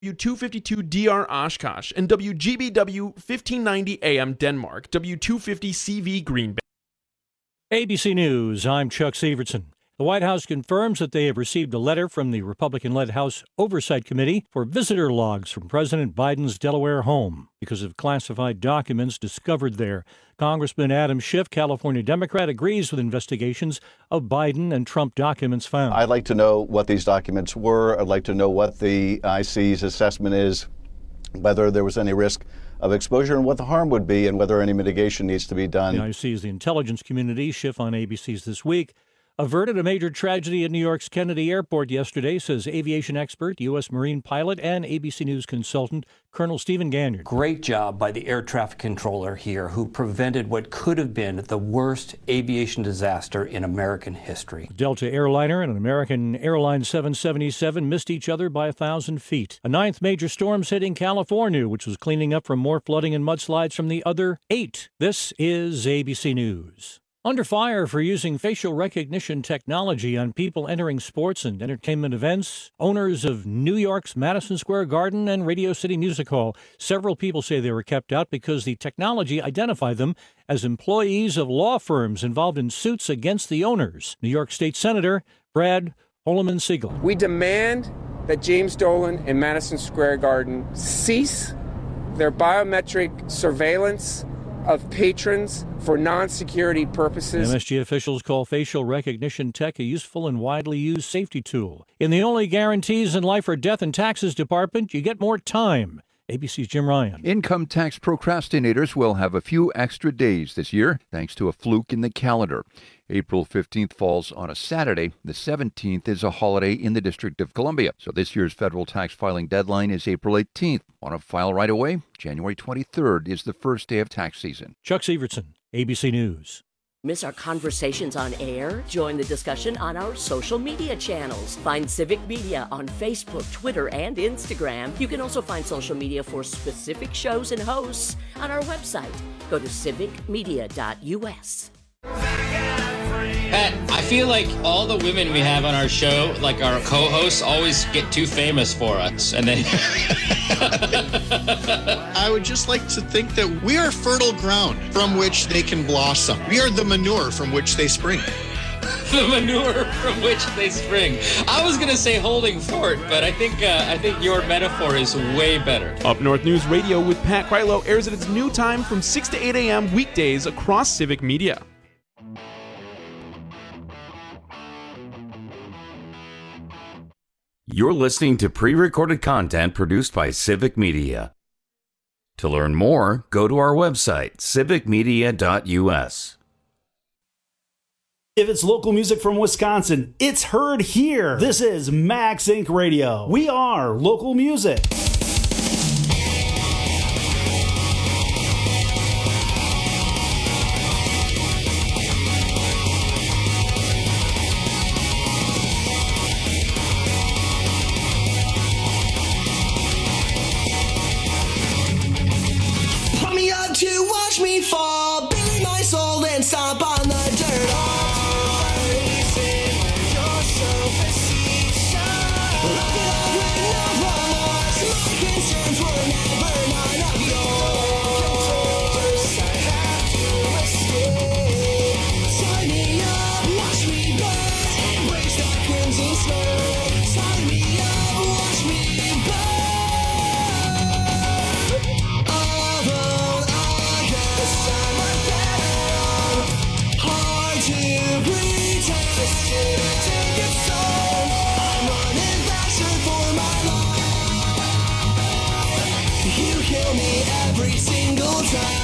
W252DR Oshkosh, and WGBW 1590 AM Denmark, W250 CV Green Bay. ABC News, I'm Chuck Severson. The White House confirms that they have received a letter from the Republican-led House Oversight Committee for visitor logs from President Biden's Delaware home because of classified documents discovered there. Congressman Adam Schiff, California Democrat, agrees with investigations of Biden and Trump documents found. I'd like to know what these documents were. I'd like to know what the IC's assessment is, whether there was any risk of exposure and what the harm would be and whether any mitigation needs to be done. The IC is the intelligence community. Schiff on ABC's This Week averted a major tragedy at New York's Kennedy Airport yesterday, says aviation expert, U.S. Marine pilot, and ABC News consultant Colonel Stephen Ganyard. Great job by the air traffic controller here, who prevented what could have been the worst aviation disaster in American history. Delta airliner and an American Airlines 777 missed each other by 1,000 feet. A ninth major storm's hitting California, which was cleaning up from more flooding and mudslides from the other 8. This is ABC News. Under fire for using facial recognition technology on people entering sports and entertainment events, owners of New York's Madison Square Garden and Radio City Music Hall. Several people say they were kept out because the technology identified them as employees of law firms involved in suits against the owners. New York State Senator Brad Holloman-Siegel. We demand that James Dolan and Madison Square Garden cease their biometric surveillance of patrons for non-security purposes. MSG officials call facial recognition tech a useful and widely used safety tool. In the only guarantees in life or death and taxes department, you get more time. ABC's Jim Ryan. Income tax procrastinators will have a few extra days this year, thanks to a fluke in the calendar. April 15th falls on a Saturday. The 17th is a holiday in the District of Columbia. So this year's federal tax filing deadline is April 18th. Want to file right away? January 23rd is the first day of tax season. Chuck Severson, ABC News. Miss our conversations on air? Join the discussion on our social media channels. Find Civic Media on Facebook, Twitter, and Instagram. You can also find social media for specific shows and hosts on our website. Go to civicmedia.us. Pat, I feel like all the women we have on our show, like our co-hosts, always get too famous for us. And then I would just like to think that we are fertile ground from which they can blossom. We are the manure from which they spring. The manure from which they spring. I was going to say holding fort, but I think your metaphor is way better. Up North News Radio with Pat Krylo airs at its new time from 6 to 8 a.m. weekdays across Civic Media. You're listening to pre-recorded content produced by Civic Media. To learn more, go to our website, civicmedia.us. If it's local music from Wisconsin, it's heard here. This is Max Inc. Radio. We are local music. To watch me fall, bury my soul and stomp on the dirt. You're so facetious. Look it up with no remorse. My concerns were never none of yours. I have to escape. Sign me up, watch me burn. Embrace the crimson smoke. Sign me up, watch me burn. Kill me every single time.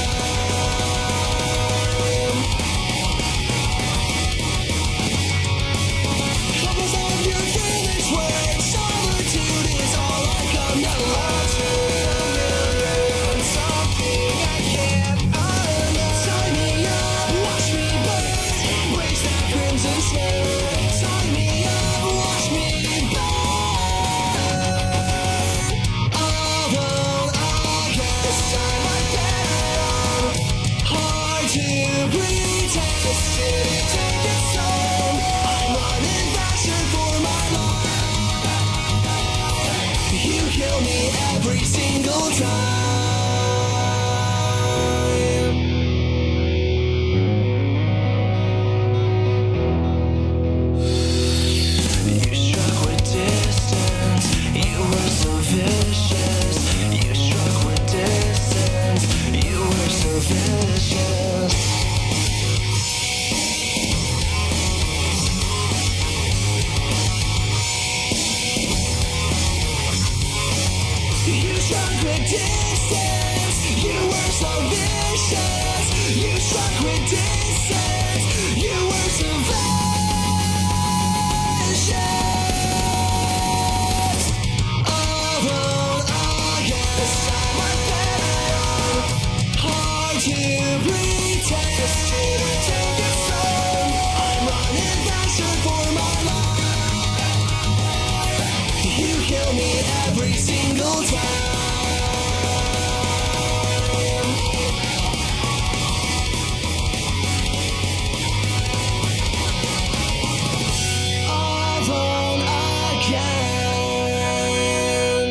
Troubles of your feelings words. Solitude is all I come to learn. Something I can't unknown. Sign me up, watch me burn. Embrace that crimson smoke. Sign me up, watch me burn. Although I guess I'm like that. kill me every single time. You struck with distance, you were so vicious. You struck with distance, you were so vicious. You struck with distance, you were so vicious. You struck with distance, you were so vicious. Alone again, this time I'm better. Hard to pretend, this street I take it slow. I'm running faster for my life. You kill me every single time. Alone again.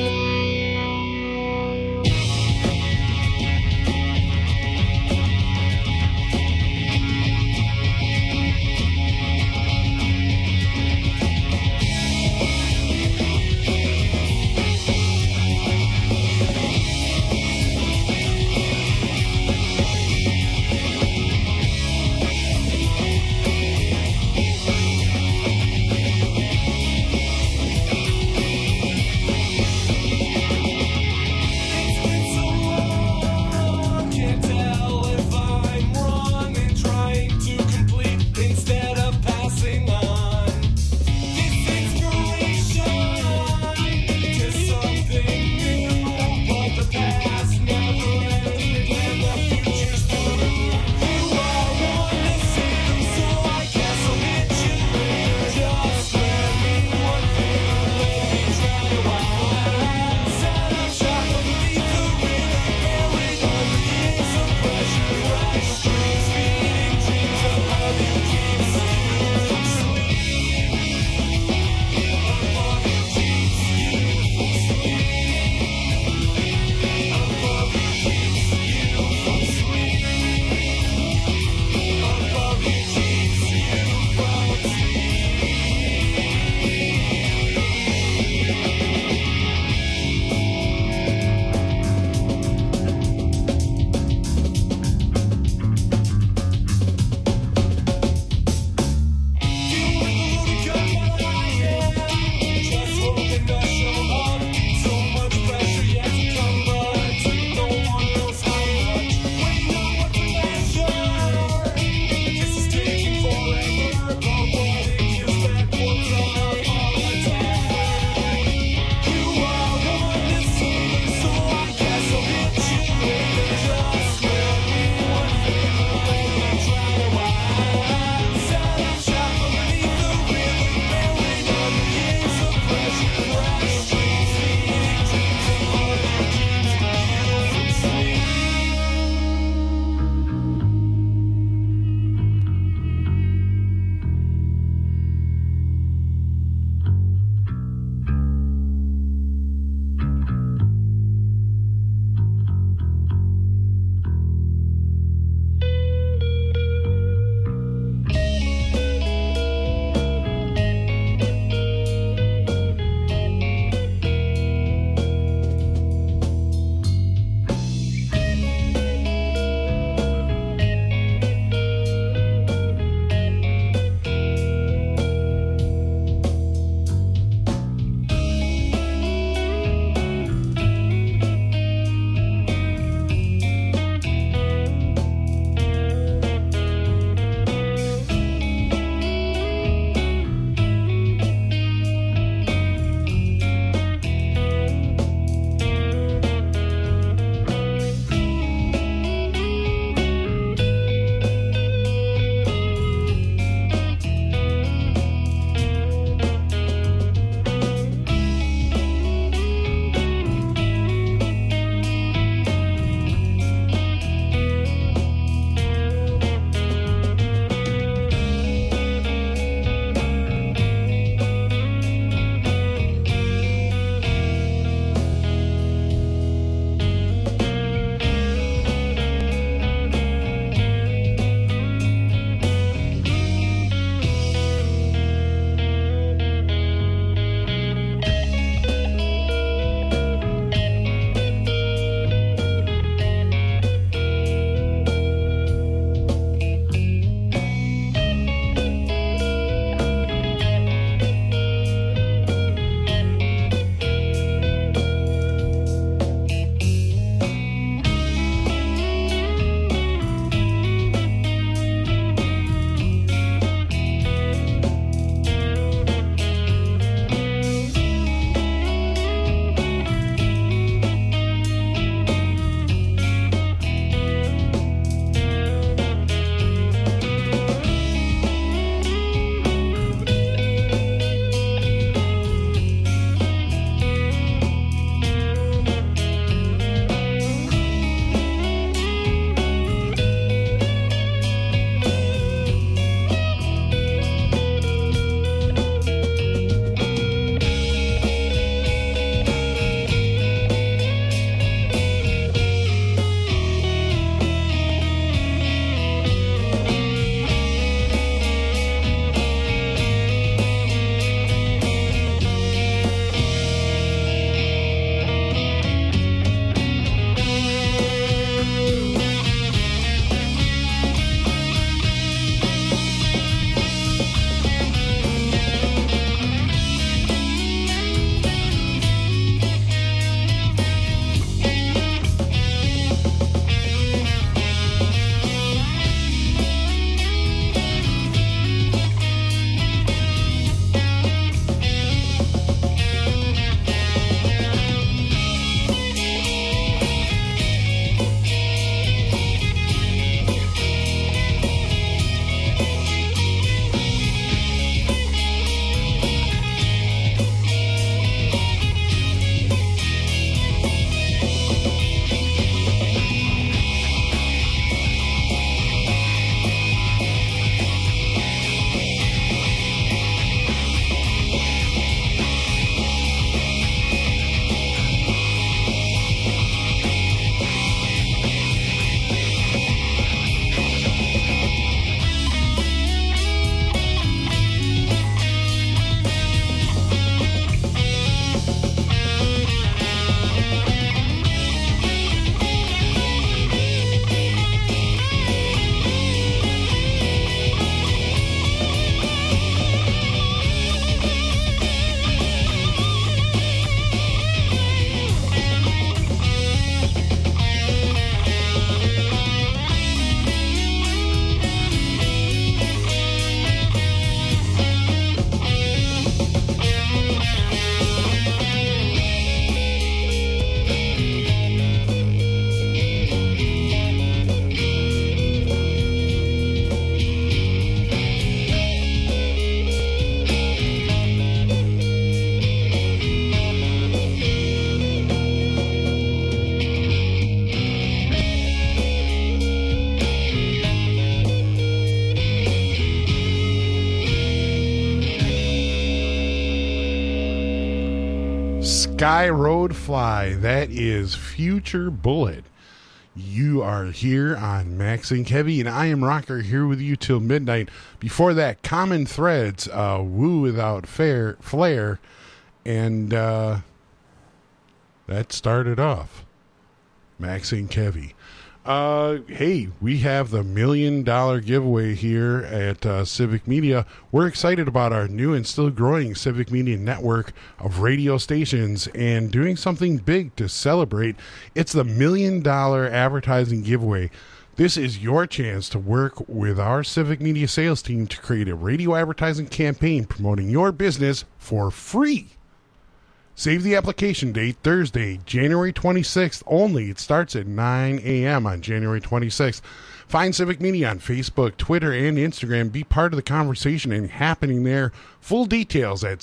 Sky Road Fly. That is Future Bullet. You are here on Max and Kevy, and I am Rocker here with you till midnight. Before that, Common Threads, Woo Without Flair, and that started off Max and Kevy. Hey, we have the $1 million giveaway here at Civic Media. We're excited about our new and still growing Civic Media network of radio stations and doing something big to celebrate. It's the $1 million advertising giveaway. This is your chance to work with our Civic Media sales team to create a radio advertising campaign promoting your business for free. Save the application date, Thursday, January 26th only. It starts at 9 a.m. on January 26th. Find Civic Media on Facebook, Twitter, and Instagram. Be part of the conversation and happening there. Full details at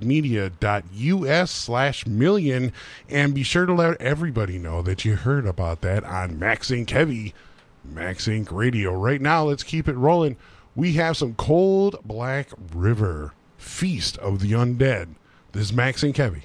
civicmedia.us/million. And be sure to let everybody know that you heard about that on Max and Kevy, Max Inc. Radio. Right now, let's keep it rolling. We have some Cold Black River, Feast of the Undead. This is Max and Kevy.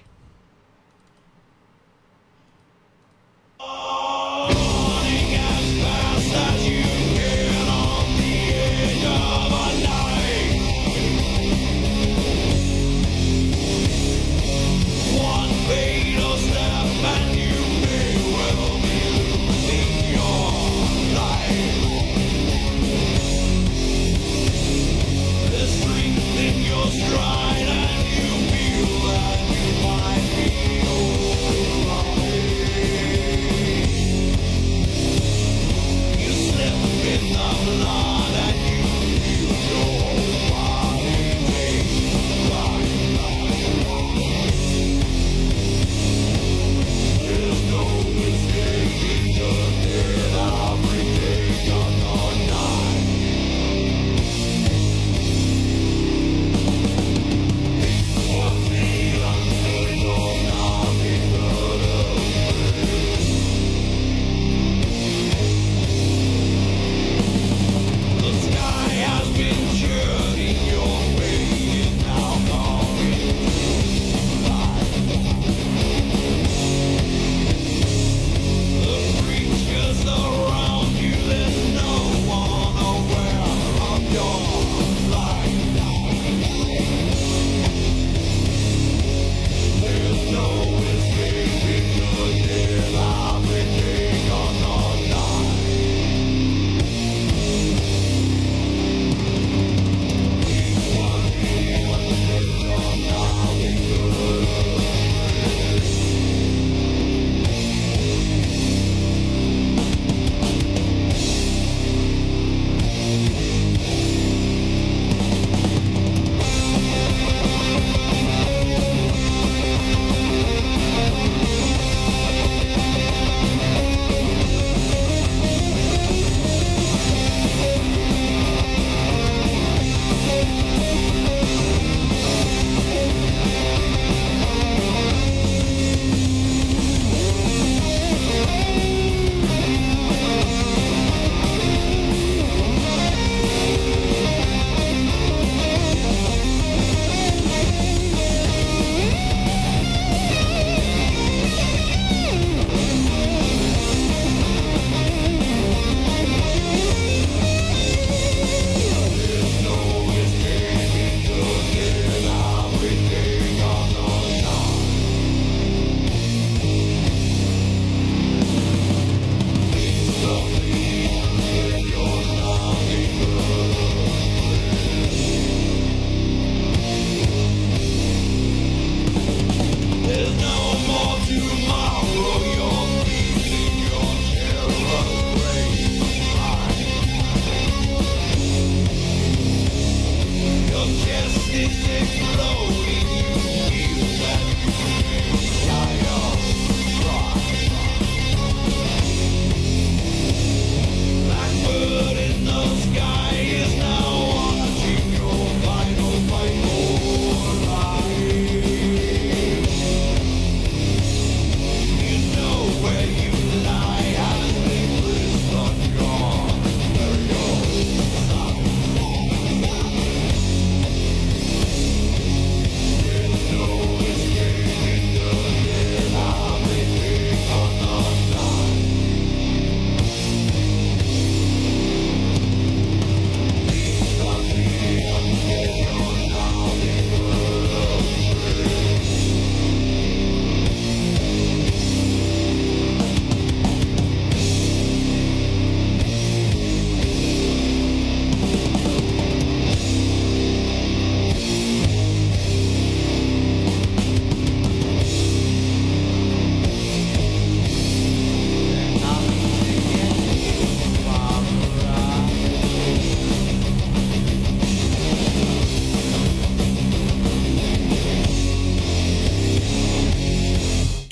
Stride and you feel that you find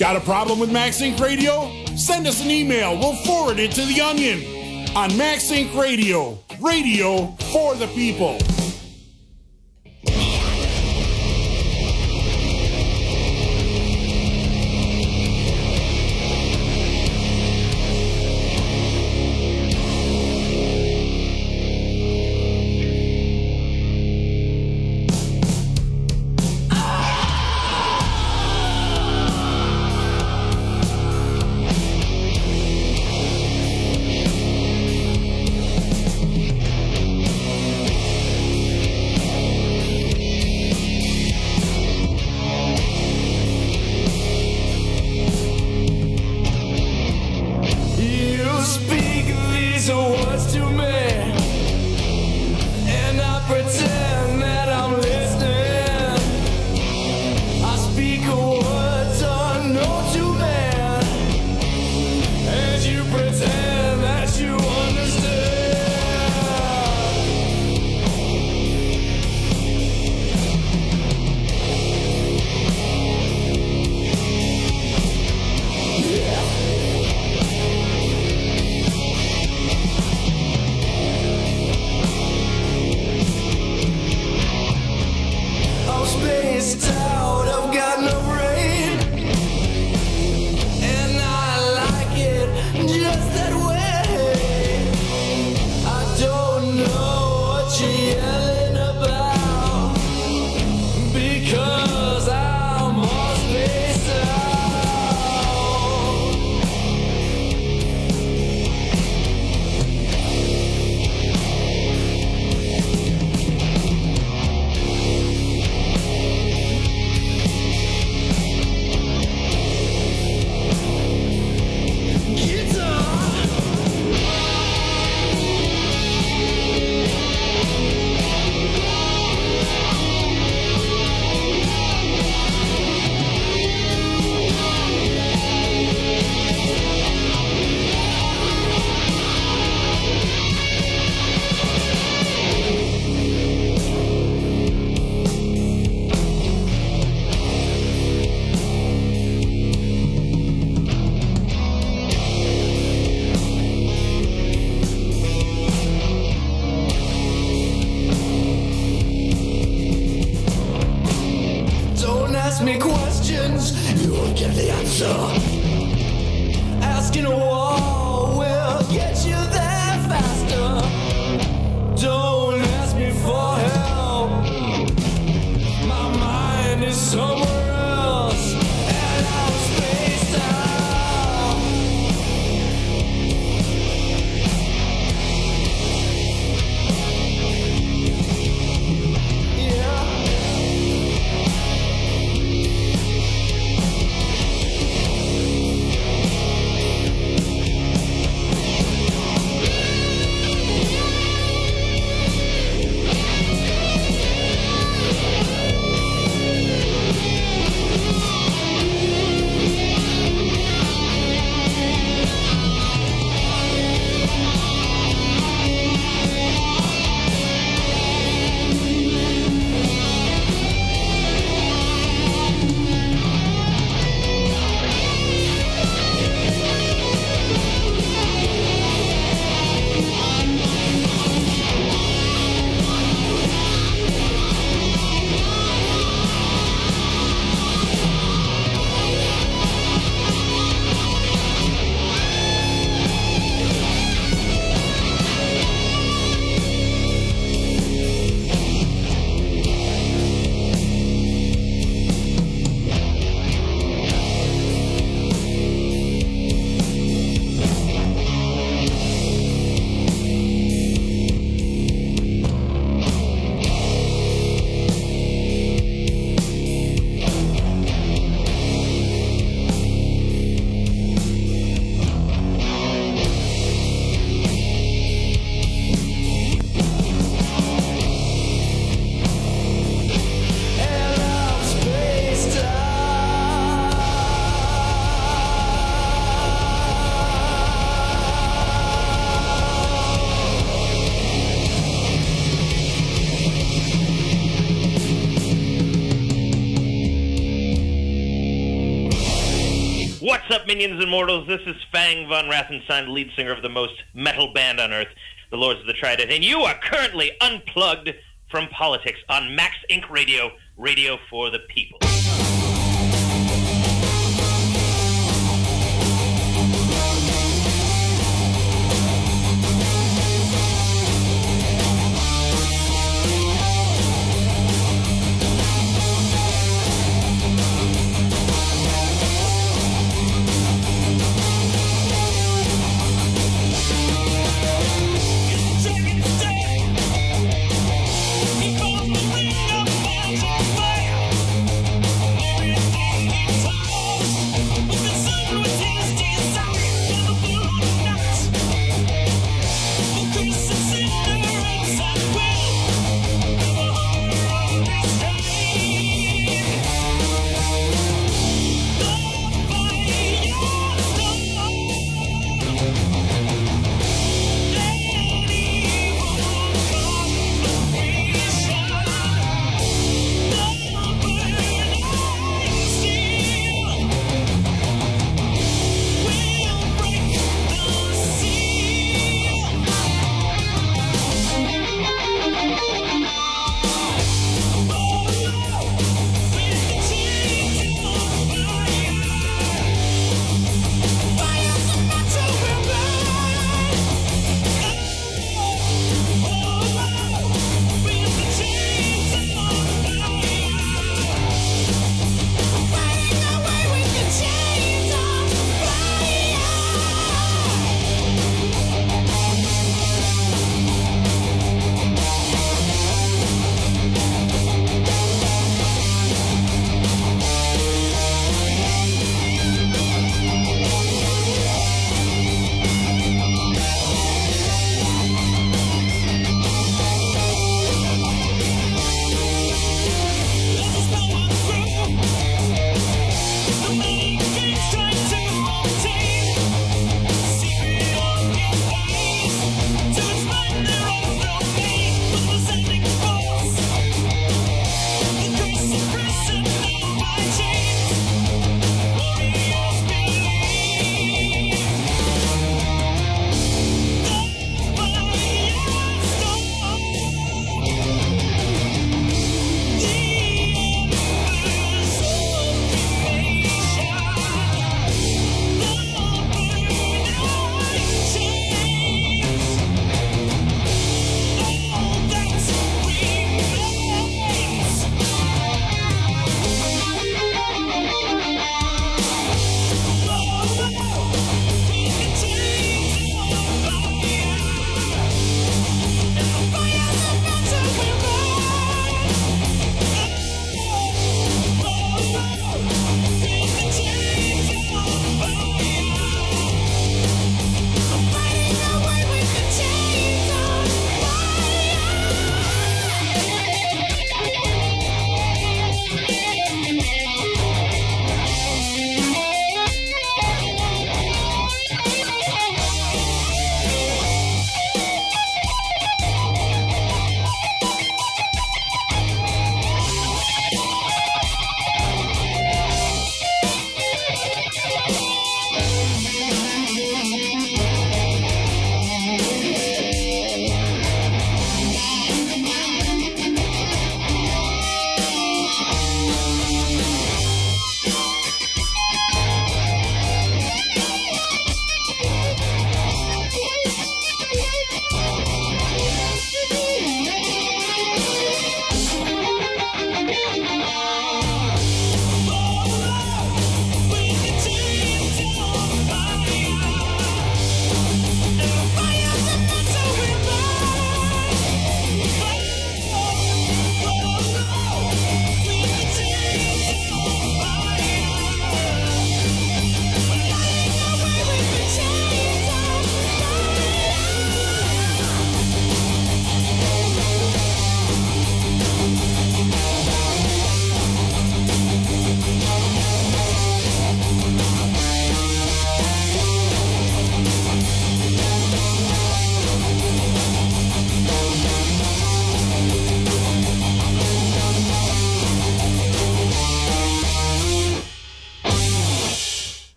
Got a problem with MaxInc Radio? Send us an email. We'll forward it to The Onion on MaxInc Radio. Radio for the people. Ask me questions, you'll get the answer. Asking a wall will get you there faster. Don't ask me for help. My mind is somewhere else, and I'm spaced out. Yeah. What's up, minions and mortals? This is Fang von Rathenstein, lead singer of the most metal band on earth, the Lords of the Trident, and you are currently unplugged from politics on Max Inc. Radio, radio for the people.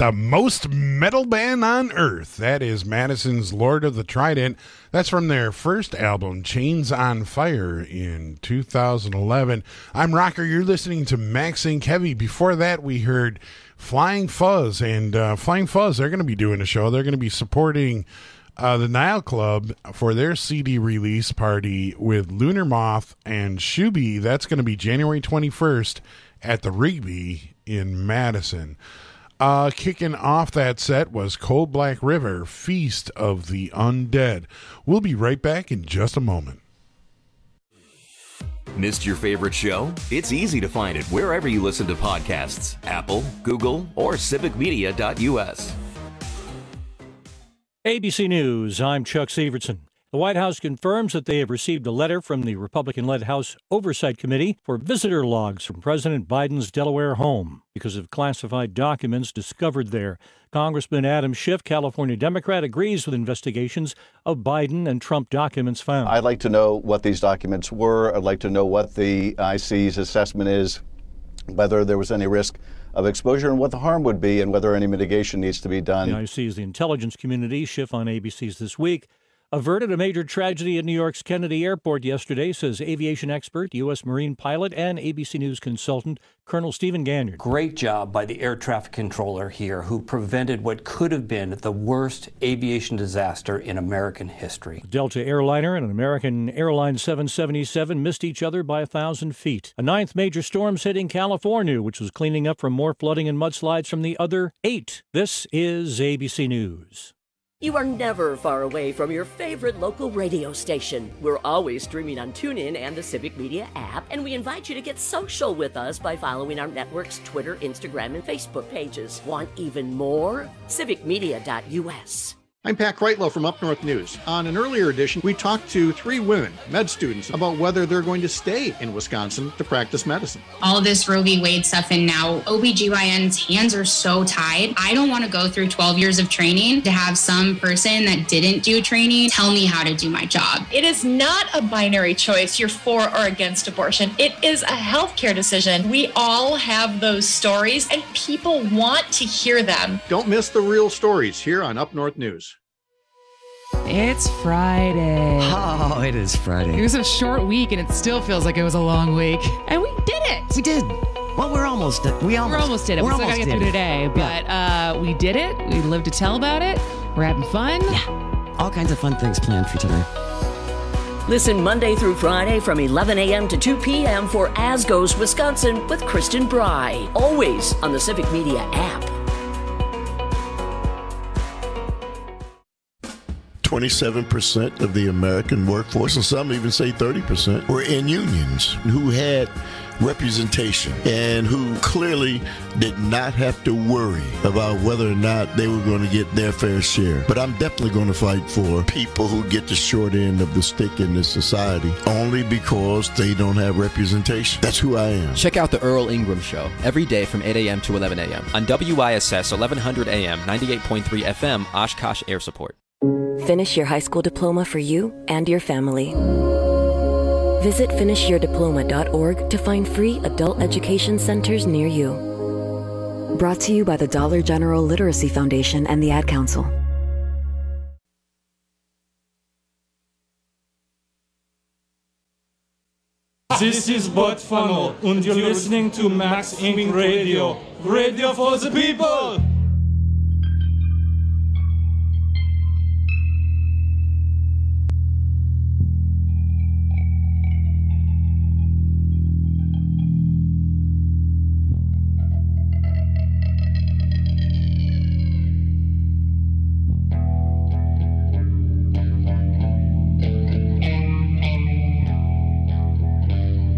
the most metal band on earth. That is Madison's Lord of the Trident. That's from their first album, Chains on Fire, in 2011. I'm Rocker. You're listening to Max Inc. Heavy. Before that, we heard Flying Fuzz. And Flying Fuzz, they're going to be doing a show. They're going to be supporting the Nile Club for their CD release party with Lunar Moth and Shuby. That's going to be January 21st at the Rigby in Madison. Kicking off that set was Cold Black River, Feast of the Undead. We'll be right back in just a moment. Missed your favorite show? It's easy to find it wherever you listen to podcasts. Apple, Google, or civicmedia.us. ABC News, I'm Chuck Severson. The White House confirms that they have received a letter from the Republican-led House Oversight Committee for visitor logs from President Biden's Delaware home because of classified documents discovered there. Congressman Adam Schiff, California Democrat, agrees with investigations of Biden and Trump documents found. I'd like to know what these documents were. I'd like to know what the IC's assessment is, whether there was any risk of exposure and what the harm would be, and whether any mitigation needs to be done. The IC is the intelligence community. Schiff on ABC's This Week averted a major tragedy at New York's Kennedy Airport yesterday, says aviation expert, U.S. Marine pilot, and ABC News consultant Colonel Stephen Ganyard. Great job by the air traffic controller here, who prevented what could have been the worst aviation disaster in American history. A Delta airliner and an American Airlines 777 missed each other by 1,000 feet. A ninth major storm's hitting California, which was cleaning up from more flooding and mudslides from the other 8. This is ABC News. You are never far away from your favorite local radio station. We're always streaming on TuneIn and the Civic Media app, and we invite you to get social with us by following our network's Twitter, Instagram, and Facebook pages. Want even more? civicmedia.us. I'm Pat Kreitlow from Up North News. On an earlier edition, we talked to 3 women, med students, about whether they're going to stay in Wisconsin to practice medicine. All this Roe v. Wade stuff, and now OBGYN's hands are so tied. I don't want to go through 12 years of training to have some person that didn't do training tell me how to do my job. It is not a binary choice, you're for or against abortion. It is a healthcare decision. We all have those stories, and people want to hear them. Don't miss the real stories here on Up North News. It's Friday. Oh, it is Friday. It was a short week, and it still feels like it was a long week. And we did it. We did. Well, we're almost did. We almost did it. We still got to get through today, but we did it. We lived to tell about it. We're having fun. Yeah. All kinds of fun things planned for today. Listen Monday through Friday from 11 a.m. to 2 p.m. for As Goes Wisconsin with Kristen Bry. Always on the Civic Media app. 27% of the American workforce, and some even say 30%, were in unions who had representation and who clearly did not have to worry about whether or not they were going to get their fair share. But I'm definitely going to fight for people who get the short end of the stick in this society only because they don't have representation. That's who I am. Check out the Earl Ingram Show every day from 8 a.m. to 11 a.m. on WISS 1100 AM, 98.3 FM, Oshkosh Air Support. Finish your high school diploma for you and your family. Visit finishyourdiploma.org to find free adult education centers near you. Brought to you by the Dollar General Literacy Foundation and the Ad Council. This is Bud Funnel, and you're listening to Max Inc. Radio. Radio for the people!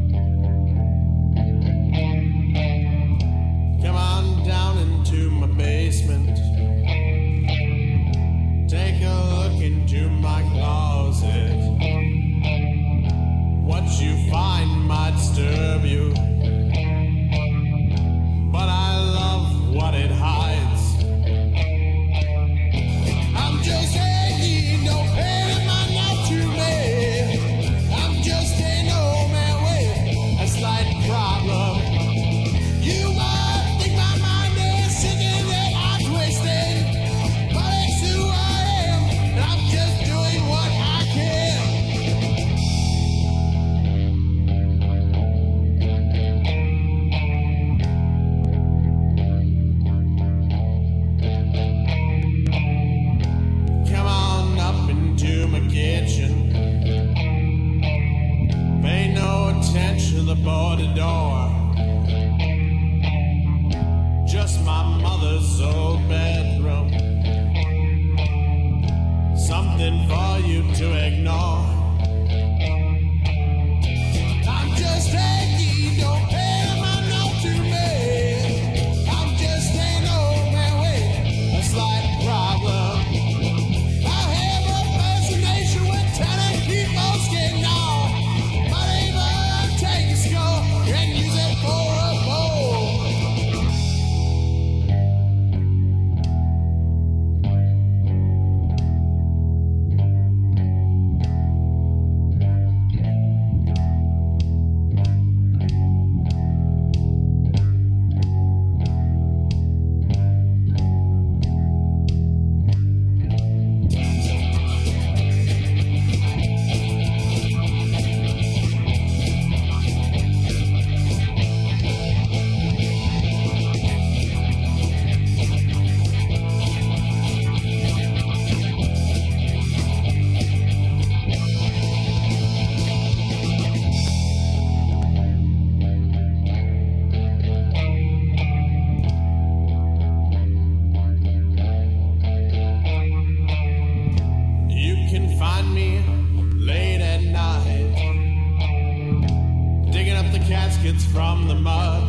Come on down into my bed. for you to ignore. I'm just taking, don't pay my note to me. I'm just an old man with a slight problem. I have a fascination with telling people skin off. But even take a skull and use it for a bowl. You can find me late at night, digging up the caskets from the mud.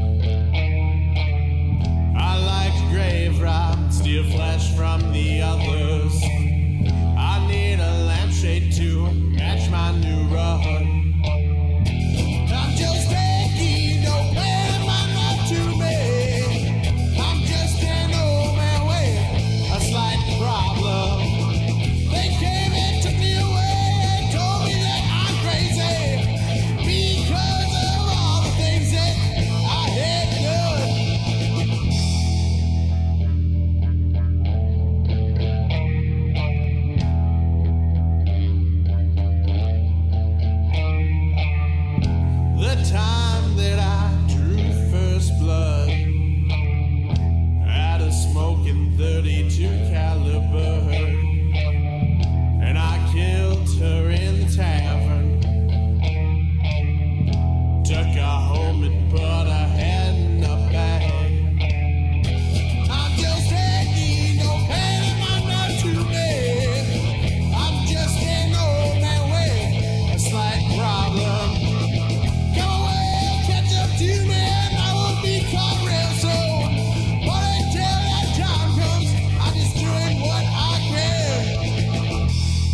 I like grave rob, steal flesh from the others. I need a lampshade to match my new rug. I'm just taking, don't pay my love to me. I'm just an old man with a slight problem. They came and took me away and told me that I'm crazy because of all the things that I had done. The time that I drew first blood out of smoking 32 caliber. And I killed her in the tavern. Took her home and put her head in a bag. I'm just taking, no pain in my blood to me. I'm just an old man with a slight problem. Come away, catch up to me, and I will be caught real soon. But until that time comes, I'm just doing what I can.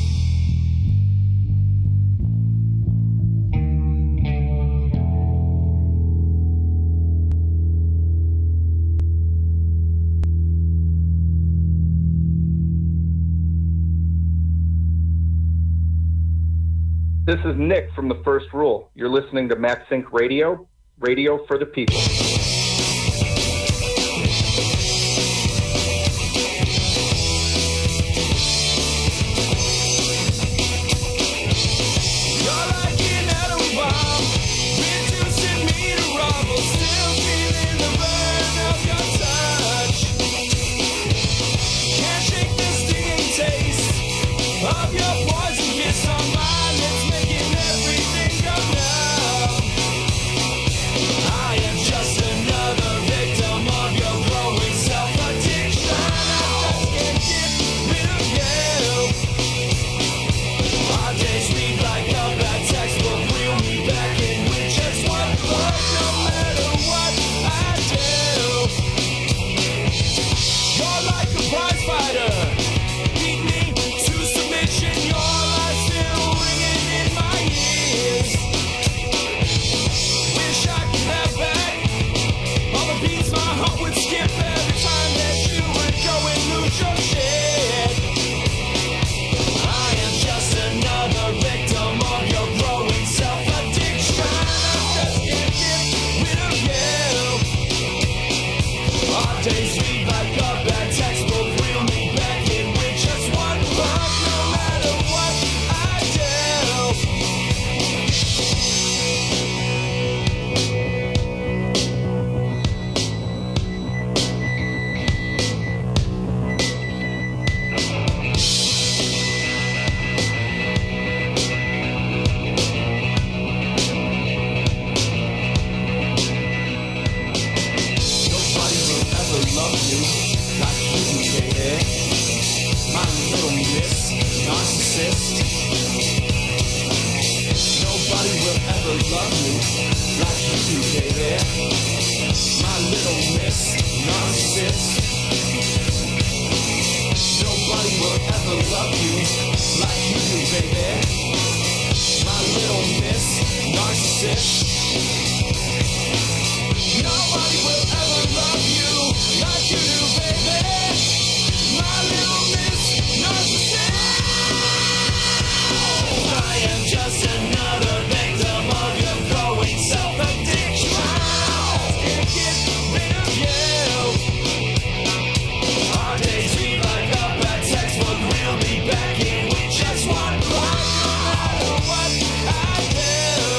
This is Nick from The First Rule. You're listening to MaxSync Radio, radio for the people. You're like an atom bomb, reducing me to rubble, still feeling the burn of your touch. Can't shake the stinging taste of your poison kiss on my lips, making everything go numb. I am just another victim of your growing self-addiction. I just can't get rid of you. Our days read like a bad textbook, reel me back in with just one look, no matter what I do. You're like a prize fighter, beat me to submission. You're narcissist. Nobody will ever love you like you do, baby. My little miss narcissist. Nobody will ever love you like you do, baby. My little miss narcissist. Nobody will ever love you like you do, baby. My little miss narcissist. I am just another victim of your growing self-addiction. Can't get rid of you. Our days read like a bad textbook. We'll be back in with just one block. No matter what I do.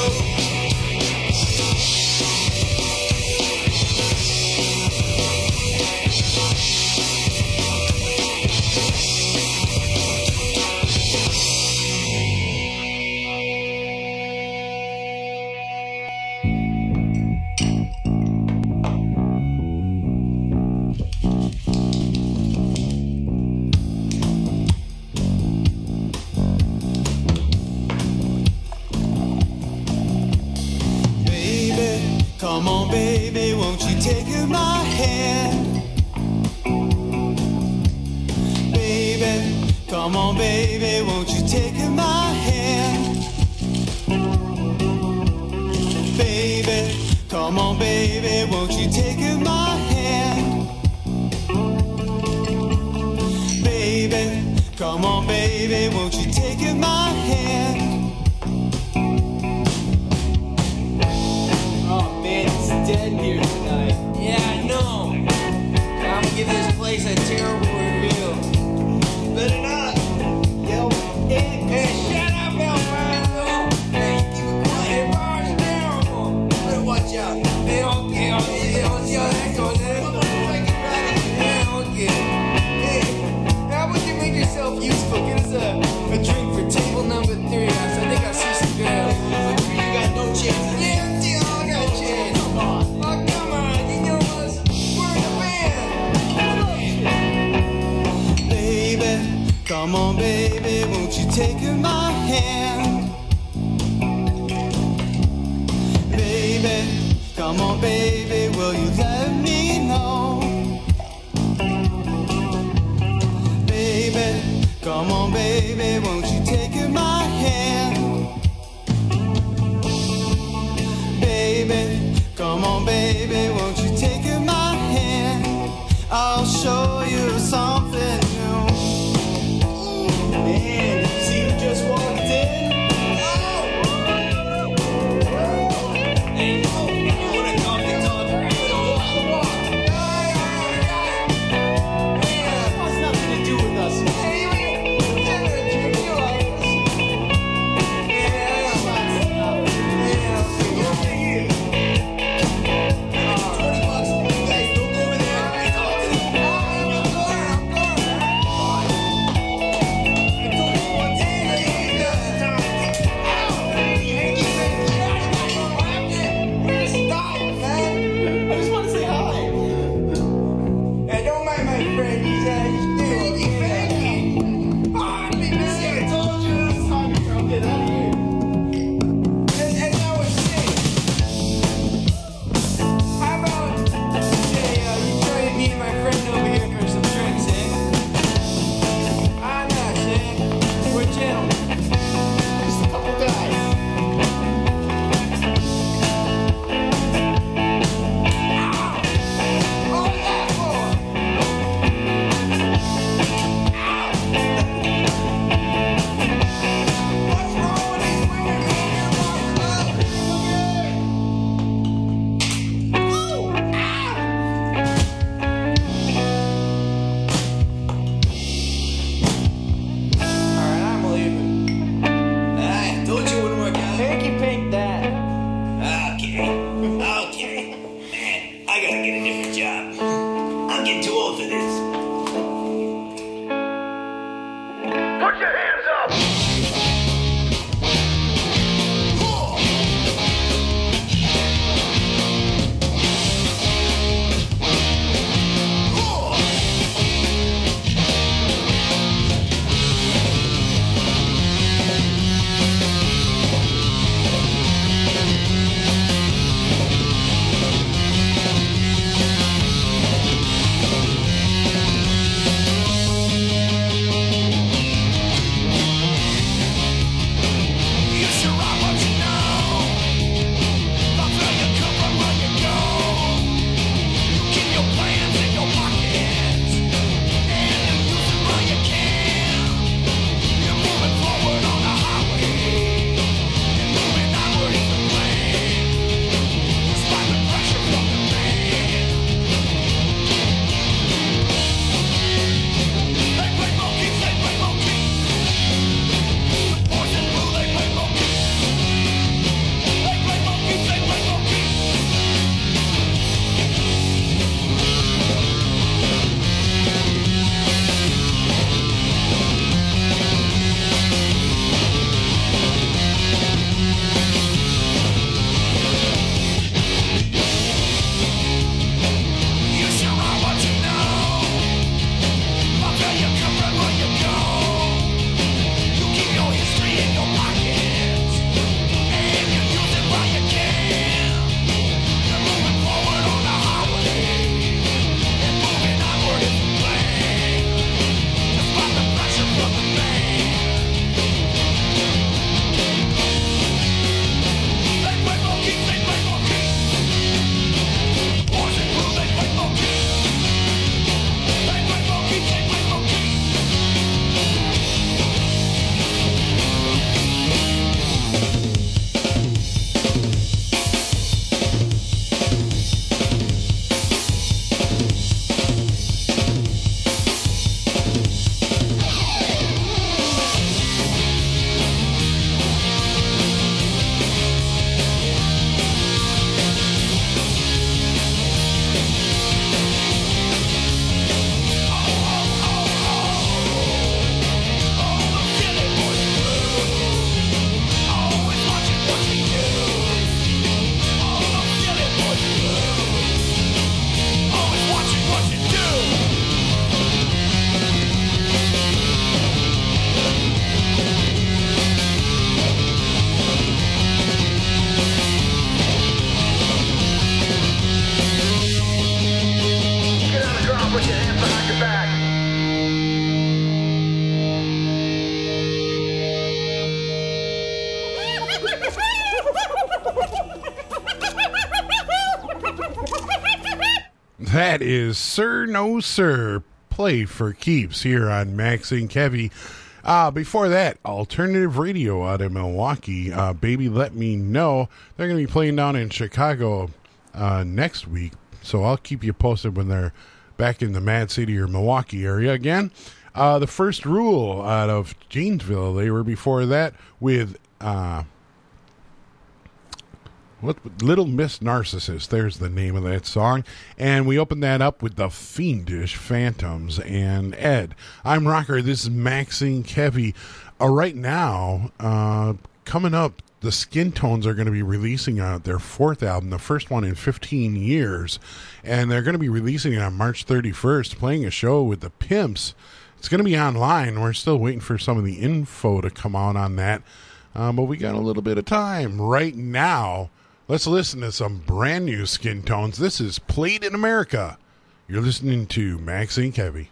Baby, come on, baby, won't you take my hand? Baby, come on, baby, won't you take my hand? Baby, come on, baby, won't you take my hand? Baby, come on, baby, won't you take my hand? Oh man, it's dead here tonight. Yeah, I know. I'm gonna give this place a terrible review. Better not. Yo, hey, shut up, Elvira. Hey, keep it quiet. Hey, Bar's terrible. Better watch out. Hey, okay, I'll see how that goes. Yeah, okay. Hey, how about you make yourself useful? Get us a drink for table number 3. I think I see some girls. You got no chance. Yeah, deal. I got a chance. Come on. Oh, come on. You know us. We're in a band. Baby, come on, baby. Won't you take my hand? Baby, come on, baby. Will you let me know? Baby, come on, baby. Won't you take my hand? Baby, come on, baby, won't you take my hand? I'll show you something new. Man, did you see who just walked in? Hey, you wanna talk and talk? That has nothing to do with us. Hey, That is Sir No Sir, Play for Keeps here on Max Inc. Heavy. Before that, Alternative Radio out of Milwaukee, Baby Let Me Know. They're going to be playing down in Chicago next week, so I'll keep you posted when they're back in the Mad City or Milwaukee area again. The First Rule out of Janesville, they were before that with Little Miss Narcissist. There's the name of that song. And we opened that up with the Fiendish Phantoms and Ed. I'm Rocker. This is Max Inc. Heavy. Right now, coming up, the Skin Tones are going to be releasing their fourth album, the first one in 15 years. And they're going to be releasing it on March 31st, playing a show with the Pimps. It's going to be online. We're still waiting for some of the info to come out on that. But we got a little bit of time right now. Let's listen to some brand new Skin Tones. This is Played in America. You're listening to Max Inc. Heavy.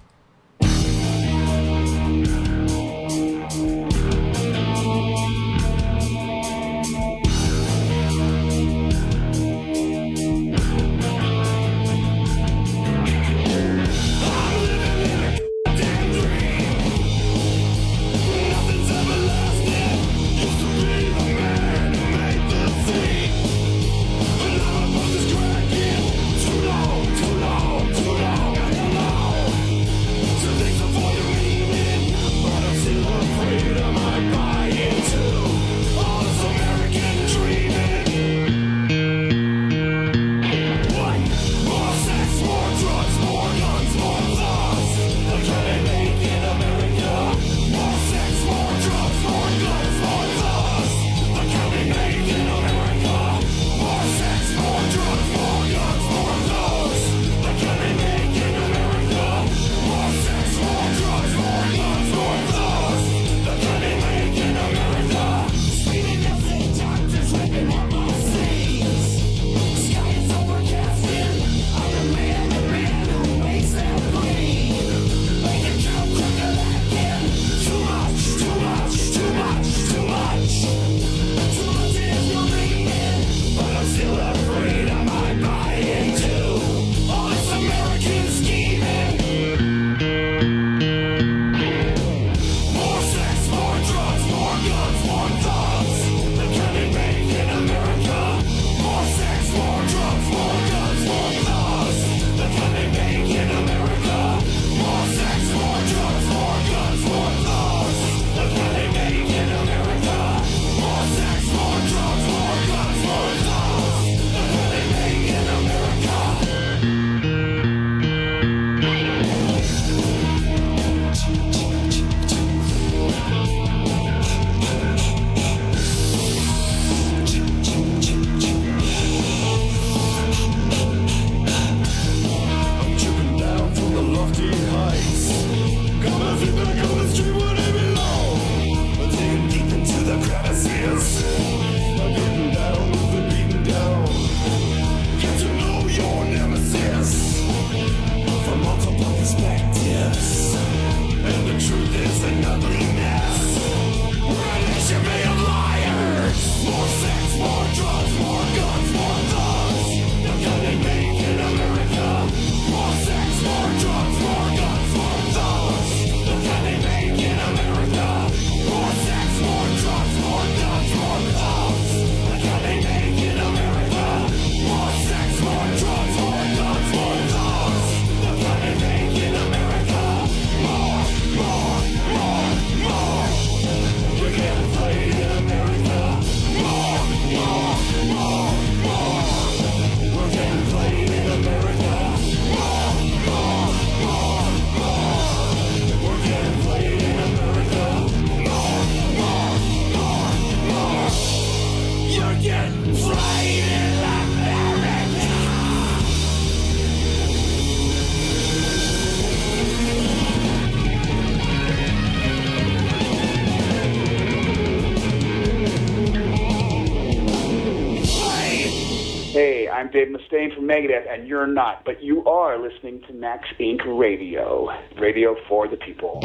I'm Dave Mustaine from Megadeth, and you're not, but you are listening to Max Inc. Radio, radio for the people.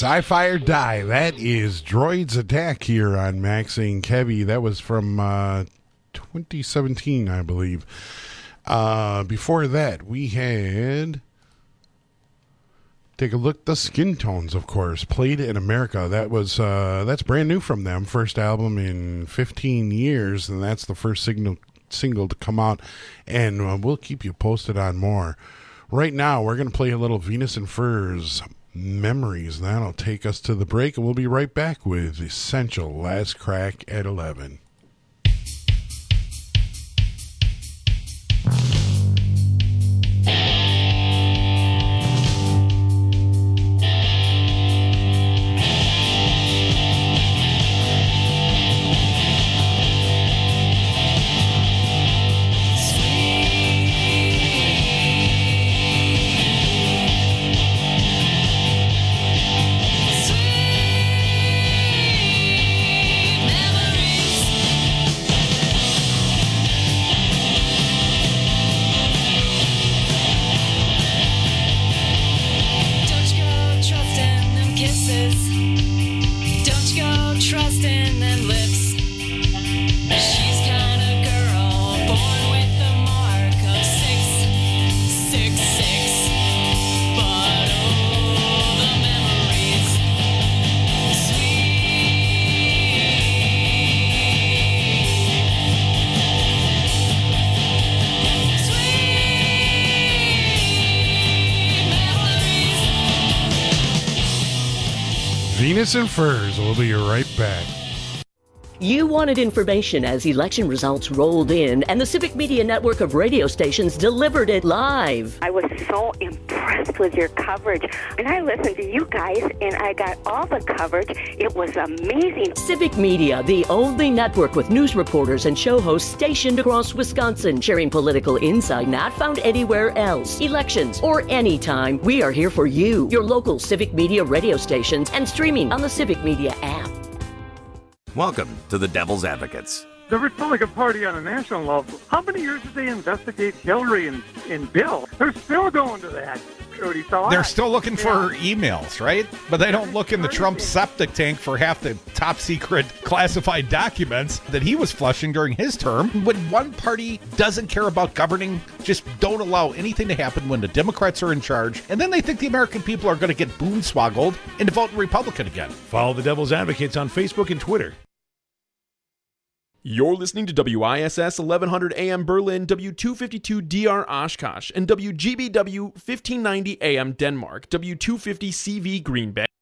Sci-Fi or Die. That is Droids Attack here on Max and Kevy. That was from 2017, I believe. Before that, we had... Take a look. The Skin Tones, of course, Played in America. That was that's brand new from them. First album in 15 years, and that's the first single to come out. And we'll keep you posted on more. Right now, we're going to play a little Venus and Furs Memories. That'll take us to the break, and we'll be right back with Essential Last Crack at 11. Venus and Furs. We'll be right back. You wanted information as election results rolled in, and the Civic Media network of radio stations delivered it live. I was so impressed with your coverage, and I listened to you guys, and I got all the coverage. It was amazing. Civic Media, the only network with news reporters and show hosts stationed across Wisconsin, sharing political insight not found anywhere else. Elections or anytime, we are here for you, your local Civic Media radio stations, and streaming on the Civic Media app. Welcome to the Devil's Advocates. The Republican Party on a national level, how many years did they investigate Hillary and Bill? They're still going to that. They're still looking for emails, right? But they don't look in the Trump septic tank for half the top secret classified documents that he was flushing during his term. When one party doesn't care about governing, just don't allow anything to happen when the Democrats are in charge, and then they think the American people are going to get boonswoggled into voting Republican again. Follow the Devil's Advocates on Facebook and Twitter. You're listening to WISS 1100 AM Berlin, W252 DR Oshkosh, and WGBW 1590 AM Denmark, W250 CV Green Bay.